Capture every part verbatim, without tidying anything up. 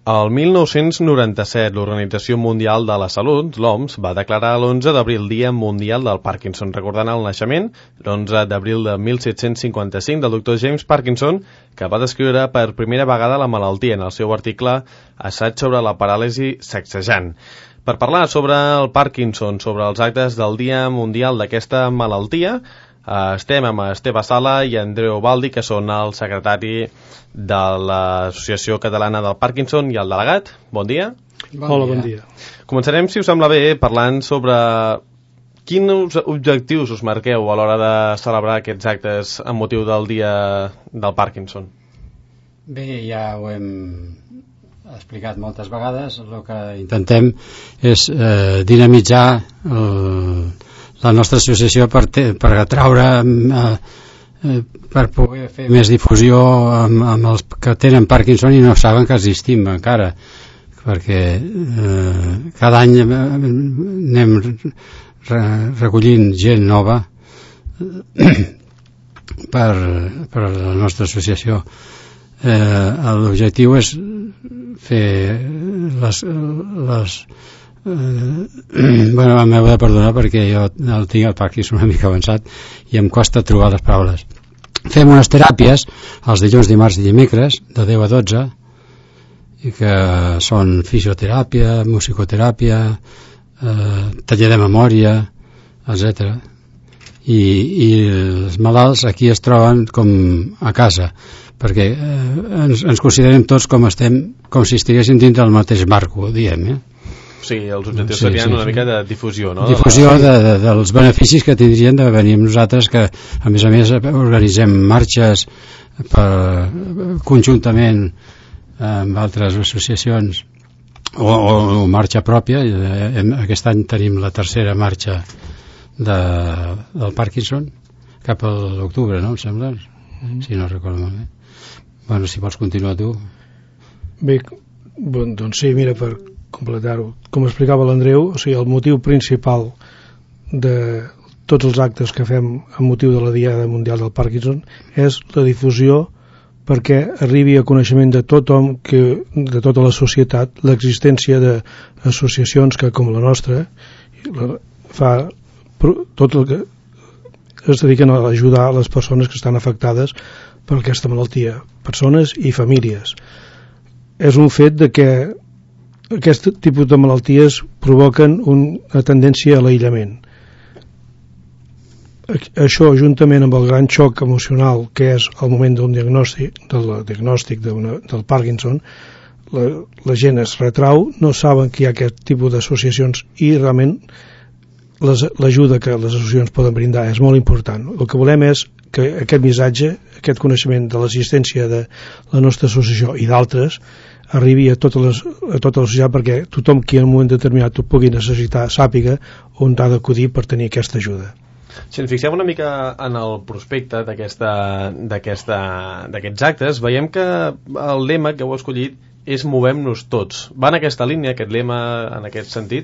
El mil nou-cents noranta-set, l'Organització Mundial de la Salut, l'O M S, va declarar l'onze d'abril Dia Mundial del Parkinson, recordant el naixement, l'onze d'abril de mil set-cents cinquanta-cinc, del doctor James Parkinson, que va descriure per primera vegada la malaltia en el seu article Assaig sobre la paràlisi sacsejant. Per parlar sobre el Parkinson, sobre els actes del Dia Mundial d'aquesta malaltia, estem amb Esteve Sala i Andreu Baldi, que són el secretari de l'Associació Catalana del Parkinson i el delegat. Bon dia. Bon Hola, dia. bon dia. Començarem, si us sembla bé, parlant sobre quins objectius us marqueu a l'hora de celebrar aquests actes amb motiu del Dia del Parkinson. Bé, ja ho hem explicat moltes vegades. El que intentem és eh, dinamitzar el la nostra associació per, te, per atraure eh, per poder fer més difusió amb, amb els que tenen Parkinson i no saben que existim encara, perquè eh, cada any anem re, recollint gent nova per, per la nostra associació. Eh, l'objectiu és fer les, les Uh, bueno, m'heu de perdonar perquè jo el tinc el Parkinson una mica avançat i em costa trobar les paraules. Fem unes teràpies els dilluns, dimarts i dimecres de deu a dotze, i que són fisioteràpia, musicoteràpia, eh, taller de memòria, etcètera. I, i els malalts aquí es troben com a casa, perquè eh, ens, ens considerem tots com estem, com si estiguéssim dins del mateix marc, ho diem, eh? Sí, els objectius sí, serien sí, una sí. mica de difusió, no? Difusió de, de, dels beneficis que tindrien de venir amb nosaltres, que a més a més organitzem marxes per, conjuntament amb altres associacions o, o, o marxa pròpia. Aquest any tenim la tercera marxa de, del Parkinson cap a l'octubre, no? Em sembla? Mm. Si no recordo molt bé. Bueno, si vols continuar tu. Bé, bon, doncs sí, mira, per completar-ho. Com explicava l'Andreu, o sigui, el motiu principal de tots els actes que fem amb motiu de la Diada Mundial del Parkinson és la difusió perquè arribi a coneixement de tothom, que, de tota la societat, l'existència d'associacions que, com la nostra, fa tot el que es dediquen a ajudar les persones que estan afectades per aquesta malaltia, persones i famílies. És un fet de que aquest tipus de malalties provoquen una tendència a l'aïllament. Això, juntament amb el gran xoc emocional que és el moment d'un diagnòstic, del diagnòstic del Parkinson, la, la gent es retrau, no saben que hi ha aquest tipus d'associacions i realment l'ajuda que les associacions poden brindar és molt important. El que volem és que aquest missatge, aquest coneixement de l'existència de la nostra associació i d'altres arribi a tota, les, a tota la societat, perquè tothom qui en un moment determinat ho pugui necessitar sàpiga on ha d'acudir per tenir aquesta ajuda. Si ens fixem una mica en el prospecte d'aquests actes, veiem que el lema que heu escollit és Movem-nos tots. Va en aquesta línia, aquest lema, en aquest sentit?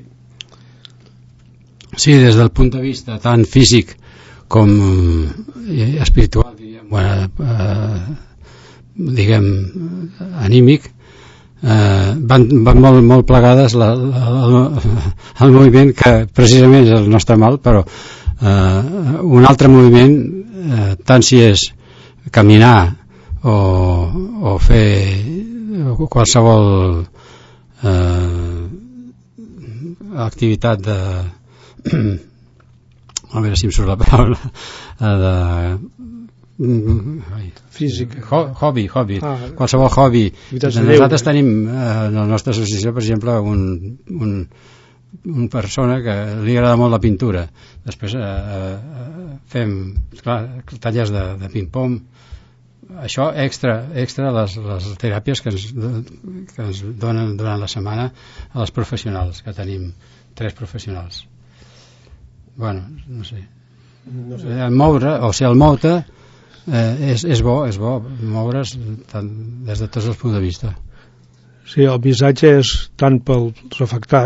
Sí, des del punt de vista tant físic com espiritual, diguem, bueno, eh, diguem anímic, Eh, van, van molt, molt plegades la, la, la, el moviment que precisament és el nostre mal, però eh, un altre moviment, eh, tant si és caminar o, o fer qualsevol eh, activitat de a veure si em surt la paraula de física, hobby, hobby. Ah, qualsevol hobby. Nosaltres tenim eh, en la nostra associació, per exemple, un, un, un persona que li agrada molt la pintura. Després eh, eh, fem clar, tallers de, de ping-pong. Això extra, extra les, les teràpies que ens, que ens donen durant la setmana a les professionals, que tenim tres professionals. Bueno, no sé. No sé. El moure, o sigui, el moure Eh, és, és bo, és bo moure's tant, des de tots els punts de vista. Sí, el missatge és tant pels afectats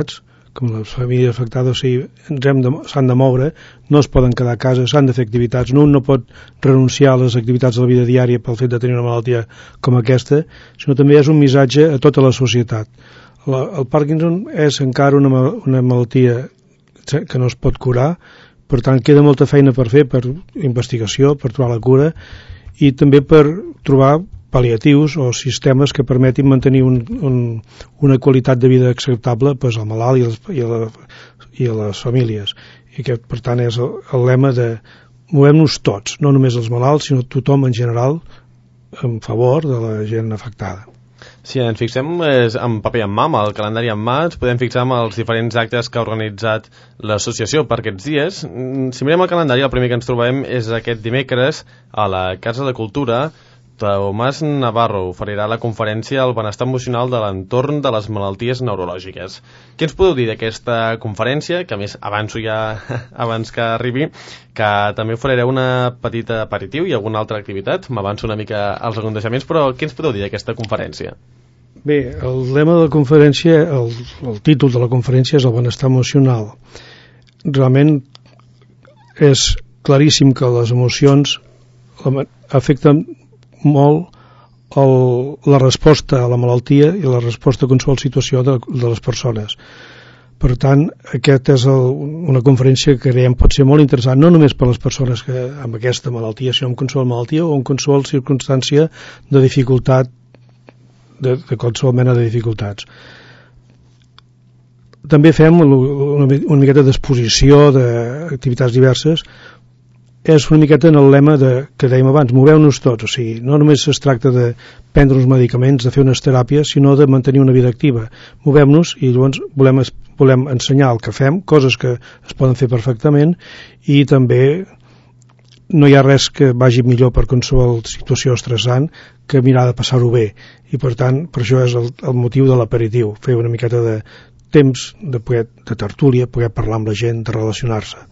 com les famílies afectades, o sigui, ens hem de, s'han de moure, no es poden quedar a casa, s'han de fer activitats, no un no pot renunciar a les activitats de la vida diària pel fet de tenir una malaltia com aquesta, sinó també és un missatge a tota la societat. La, el Parkinson és encara una, una malaltia que no es pot curar, per tant queda molta feina per fer, per investigació, per trobar la cura, i també per trobar pal·liatius o sistemes que permetin mantenir un, un, una qualitat de vida acceptable pues, al malalt i, les, i, a la, i a les famílies. I aquest, per tant, és el, el lema de movem-nos tots, no només els malalts, sinó tothom en general en favor de la gent afectada. Si ens fixem és, en paper en mà, amb el calendari en mà, ens podem fixar en els diferents actes que ha organitzat l'associació per aquests dies. Si mirem el calendari, el primer que ens trobem és aquest dimecres a la Casa de Cultura. Tomàs Navarro oferirà la conferència al benestar emocional de l'entorn de les malalties neurològiques. Què ens podeu dir d'aquesta conferència, que a més avanço ja abans que arribi, que també oferireu una petita aperitiu i alguna altra activitat? M'avanço una mica als aconteixements, però què ens podeu dir d'aquesta conferència? Bé, el lema de la conferència, el, el títol de la conferència és el benestar emocional. Realment és claríssim que les emocions afecten molt el, la resposta a la malaltia i la resposta a qualsevol situació de, de les persones. Per tant, aquesta és el, una conferència que creiem pot ser molt interessant, no només per les persones que amb aquesta malaltia, sinó amb qualsevol malaltia o amb qualsevol circumstància de dificultat, de, de qualsevol mena de dificultats. També fem una, una miqueta d'exposició d'activitats diverses. És una miqueta en el lema de, que dèiem abans, moveu-nos tots, o sigui, no només es tracta de prendre uns medicaments, de fer unes teràpies, sinó de mantenir una vida activa. Movem-nos i llavors volem, volem ensenyar el que fem, coses que es poden fer perfectament, i també no hi ha res que vagi millor per qualsevol situació estressant que mirar de passar-ho bé, i per tant, per això és el, el motiu de l'aperitiu, fer una miqueta de temps de, poder, de tertúlia, poder parlar amb la gent, de relacionar-se.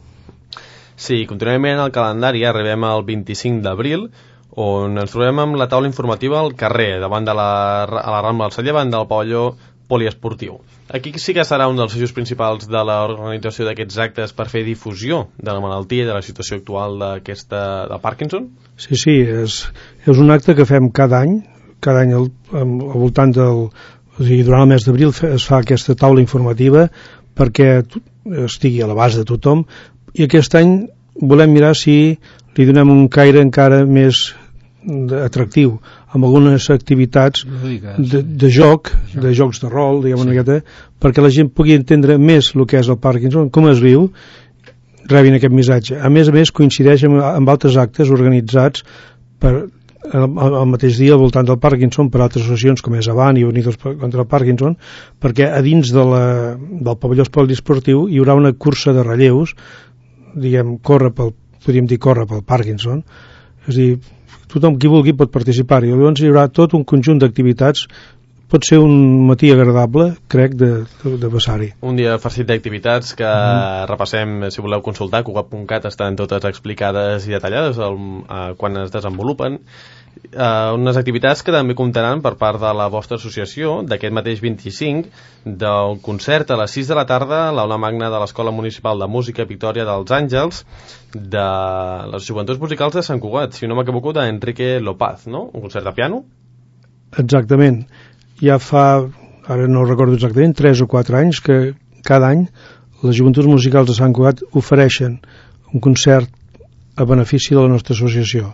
Sí, continuem en el calendari, arribem al vint-i-cinc d'abril, on ens trobem amb la taula informativa al carrer, davant de la, a la Rambla del Celler, davant del pavelló poliesportiu. Aquí sí que serà un dels eixos principals de l'organització d'aquests actes per fer difusió de la malaltia i de la situació actual d'aquesta de Parkinson? Sí, sí, és, és un acte que fem cada any, cada any al, al voltant del... O sigui, durant el mes d'abril es fa aquesta taula informativa perquè estigui a l'abast de tothom, i aquest any volem mirar si li donem un caire encara més atractiu, amb algunes activitats de, de joc, de jocs de rol, diguem una miqueta, perquè la gent pugui entendre més el que és el Parkinson, com es viu, rebin aquest missatge. A més a més, coincideix amb, amb altres actes organitzats per, al, al mateix dia al voltant del Parkinson per altres associacions com és Avant i Unidos contra el Parkinson, perquè a dins de la, del pavelló poliesportiu hi haurà una cursa de relleus, diguem, corre pel, podríem dir corre pel Parkinson, és a dir, tothom qui vulgui pot participar, i llavors hi haurà tot un conjunt d'activitats, pot ser un matí agradable, crec, de, de, de passar-hi. Un dia farcit d'activitats que mm. repassem, si voleu consultar, cugat punt cat, estan totes explicades i detallades el, eh, quan es desenvolupen. Uh, unes activitats que també comptaran per part de la vostra associació d'aquest mateix vint-i-cinc, del concert a les sis de la tarda a l'aula magna de l'Escola Municipal de Música Victòria dels Àngels, de les Joventuts Musicals de Sant Cugat, si no m'equivoco, d'Enrique Lopaz, no? Un concert de piano? Exactament. Ja fa, ara no recordo exactament, tres o quatre anys que cada any les Joventuts Musicals de Sant Cugat ofereixen un concert a benefici de la nostra associació.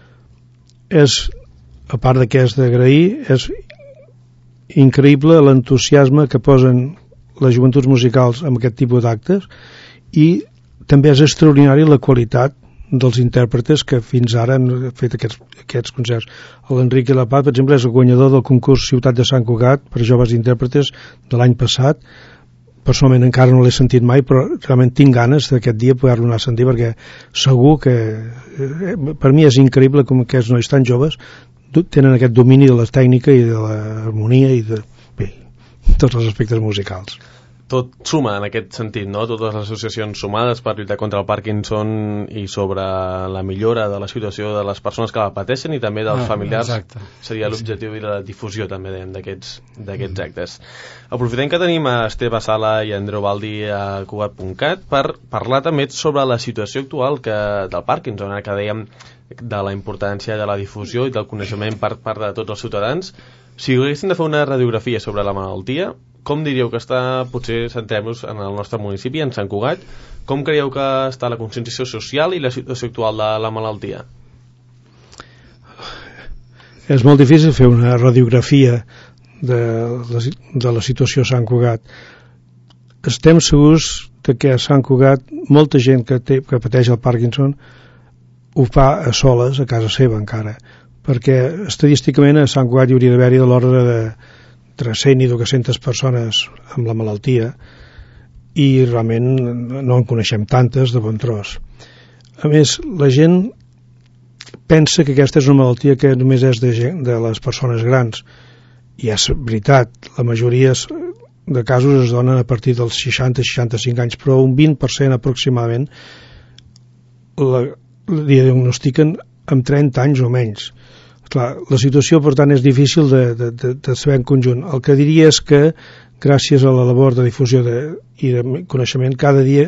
És, a part de que és d'agrair, és increïble l'entusiasme que posen les joventuts musicals amb aquest tipus d'actes, i també és extraordinari la qualitat dels intèrpretes que fins ara han fet aquests, aquests concerts. L'Enrique Lopaz, per exemple, és el guanyador del concurs Ciutat de Sant Cugat per joves intèrpretes de l'any passat. Personalment encara no l'he sentit mai, però realment tinc ganes d'aquest dia poder-lo anar a sentir, perquè segur que eh, per mi és increïble com aquests nois tan joves tenen aquest domini de la tècnica i de l'harmonia i de bé, tots els aspectes musicals. tot suma en aquest sentit, no? Totes les associacions sumades per lluitar contra el Parkinson i sobre la millora de la situació de les persones que la pateixen i també dels ah, familiars. Exacte. Seria l'objectiu i la difusió també d'aquests d'aquests mm. actes. Aprofitem que tenim a Esteve Sala i a Andreu Baldi a Cugat punt cat per parlar també sobre la situació actual que, del Parkinson, que dèiem de la importància de la difusió i del coneixement per part de tots els ciutadans. Si haguéssim de fer una radiografia sobre la malaltia, com diríeu que està, potser centrem-nos en el nostre municipi, en Sant Cugat, com creieu que està la conscienciació social i la situació actual de la malaltia? És molt difícil fer una radiografia de la, de la situació a Sant Cugat. Estem segurs de que a Sant Cugat molta gent que, té, que pateix el Parkinson ho fa a soles, a casa seva encara, perquè estadísticament a Sant Cugat hi hauria d'haver-hi de l'ordre de entre cent i dues-centes persones amb la malaltia i realment no en coneixem tantes de bon tros. A més, la gent pensa que aquesta és una malaltia que només és de, gent, de les persones grans, i és veritat, la majoria de casos es donen a partir dels seixanta a seixanta-cinc anys, però un vint per cent aproximadament la, la diagnostiquen amb trenta anys o menys. Clar, la situació, per tant, és difícil de, de, de, de saber en conjunt. El que diria és que, gràcies a la labor de difusió de, i de coneixement, cada dia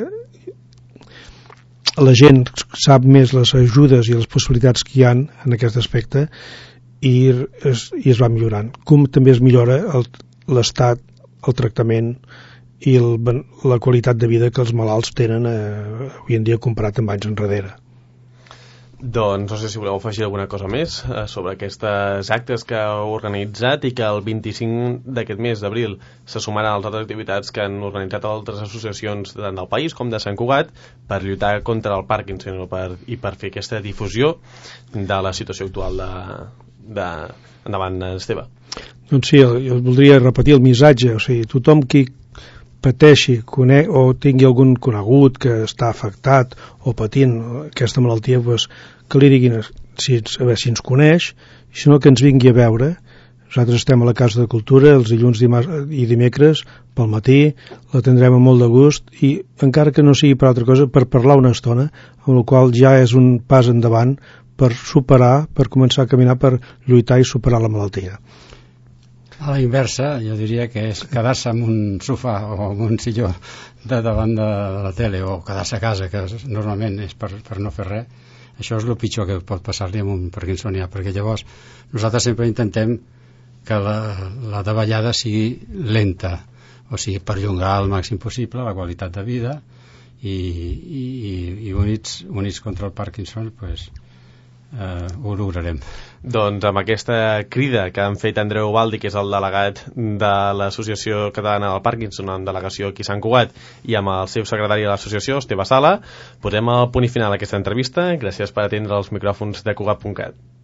la gent sap més les ajudes i les possibilitats que hi ha en aquest aspecte i es, i es va millorant. Com també es millora l'estat, el tractament i el, la qualitat de vida que els malalts tenen eh, avui en dia comparat amb anys enrere. Doncs no sé si voleu afegir alguna cosa més eh, sobre aquestes actes que heu organitzat i que el vint-i-cinc d'aquest mes d'abril se sumaran a les altres activitats que han organitzat altres associacions tant del país com de Sant Cugat per lluitar contra el Parkinson per, i per fer aquesta difusió de la situació actual de, de... Endavant, Esteve. Doncs sí, jo voldria repetir el missatge, o sigui, tothom qui pateixi conec, o tingui algun conegut que està afectat o patint aquesta malaltia, pues, que li diguin si, a veure si ens coneix, i si no que ens vingui a veure. Nosaltres estem a la Casa de Cultura els dilluns i dimecres pel matí, la tindrem amb molt de gust i encara que no sigui per altra cosa, per parlar una estona, amb la qual ja és un pas endavant per superar, per començar a caminar, per lluitar i superar la malaltia. A la inversa, jo diria que és quedar-se en un sofà o en un silló de davant de la tele o quedar-se a casa, que normalment és per, per no fer res. Això és el pitjor que pot passar-li amb un parkinsonià, perquè llavors nosaltres sempre intentem que la, la davallada sigui lenta, o sigui, perllongar al màxim possible la qualitat de vida i, i, i units, units contra el Parkinson, pues, eh, ho lograrem. Doncs amb aquesta crida que han fet Andreu Baldi, que és el delegat de l'Associació Catalana del Parkinson en delegació aquí a Sant Cugat, i amb el seu secretari de l'associació, Esteve Sala, posem el punt i final a aquesta entrevista. Gràcies per atendre els micròfons de Cugat punt cat.